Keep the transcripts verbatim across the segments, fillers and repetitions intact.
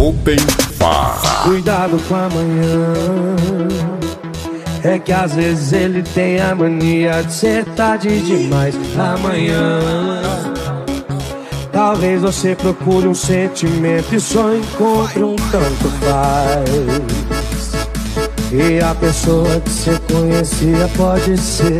Open Farra. Cuidado com amanhã, é que às vezes ele tem a mania de ser tarde demais. Amanhã talvez você procure um sentimento e só encontre um tanto faz. E a pessoa que você conhecia pode ser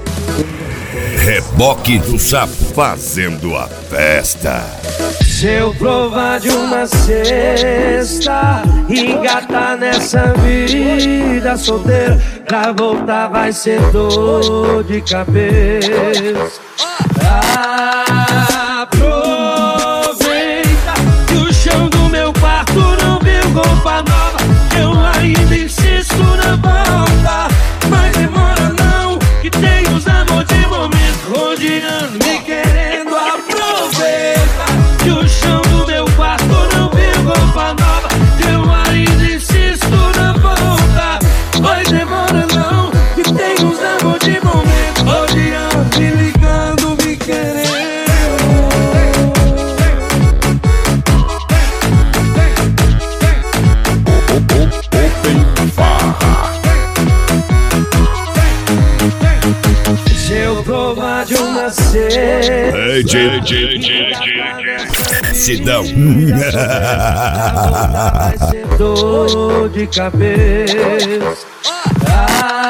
Reboque do Sapo fazendo a festa. Se eu provar de uma cesta e engatar nessa vida solteira, pra voltar vai ser dor de cabeça. Aproveita que o chão do meu quarto não viu roupa nova. Eu ainda insisto na volta, mas demora não, que tem os amor de momento rodeando, me querendo. Aproveita que o chão do meu quarto não viu roupa nova. Eu ainda insisto na volta, mas demora não, que tem os amor de momento rodeando, me ligando, me querendo. Open Farra. Se eu provar de uma cesta, Ei, J, J, J, J, Sidão. vai ser dor de cabeça.